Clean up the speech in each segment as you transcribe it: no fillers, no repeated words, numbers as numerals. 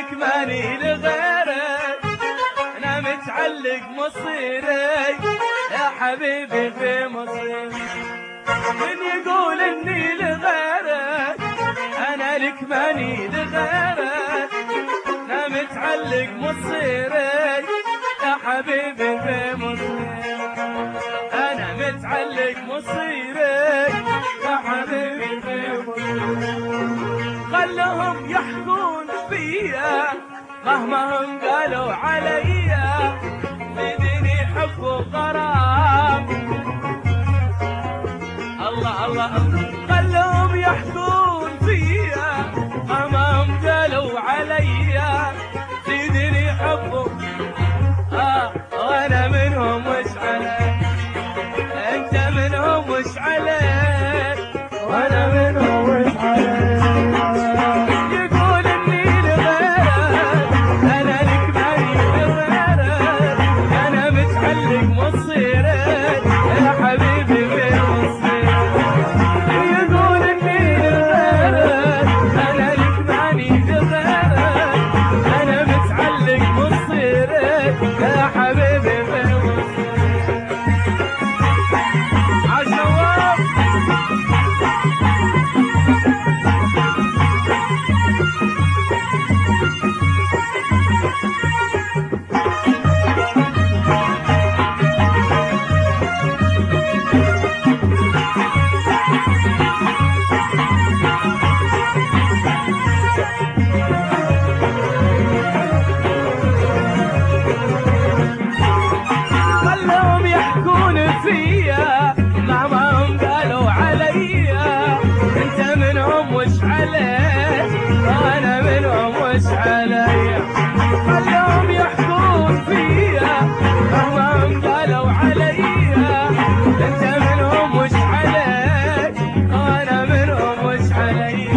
لك ماني لغيرك، انا متعلق مصيري يا حبيبي في مصيري. من يقول اني لغيرك انا لك ماني لغيرك، انا متعلق مصيري يا حبيبي في مصيري، انا متعلق مصيري يا حبيبي في مصيري. خلهم يحكون فيا مهما هم قالوا عليا، بدني حب وغرام. الله الله خلهم يحكون فيا مهما هم قالوا عليا، بدني حب وانا منهم وش عليك، انت منهم وش عليك وانا منهم وش عليك. فيا مهما هم قالوا عليا، انت منهم وش عليك وانا منهم وش عليا. خلهم يحكون فيا مهما هم قالوا عليا، انت منهم وش عليك وانا منهم وش عليا.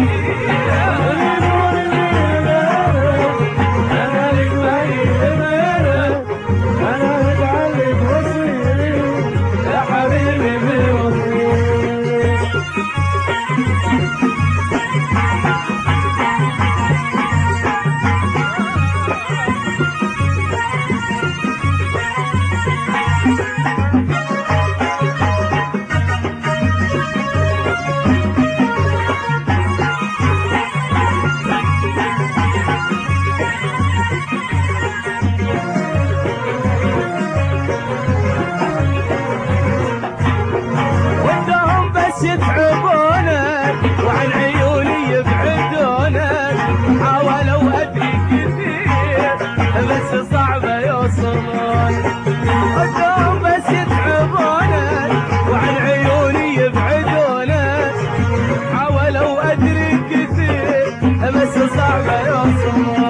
يتعبونك وعن عيوني يبعدونك، حاولوا ادري كثير بس صعبة يوصلون. ودهم بس يتعبونك وعن عيوني يبعدونك، حاولوا ادري كثير بس صعبة يوصلون.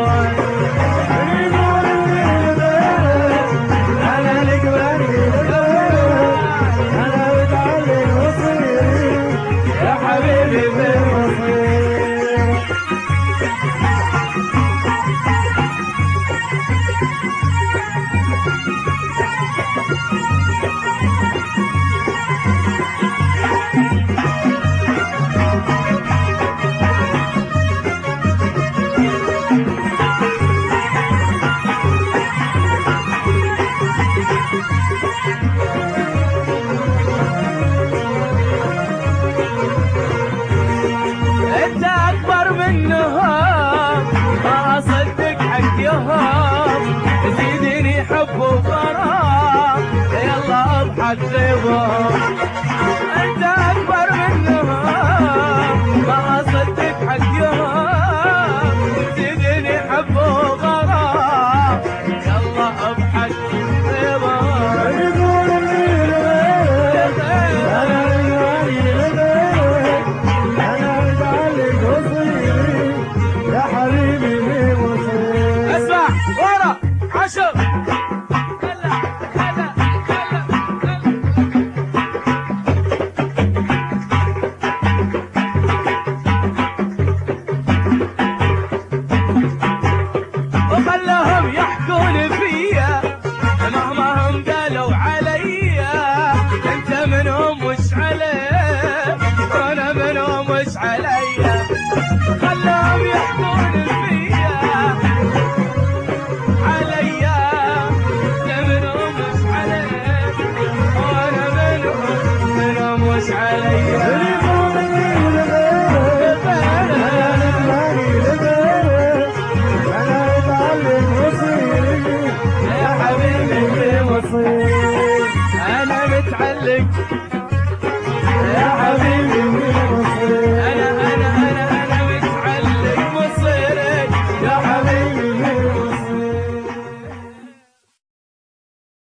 انت اكبر منهم ما اصدق حقهم، زيدني حب وغرام يلا اضحك غيظهم. انت اكبر منهم ما اصدق حقهم، زيدني حب وغرام يلا اضحك غيظهم. اسمع ورا عشر وخلهم يحكون فيا مهما هم قالوا عليا، انت منهم وش عليك وانا منهم وش عليا. خلهم يحكون فيا وش علي يا حبيبي في مصير انا متعلق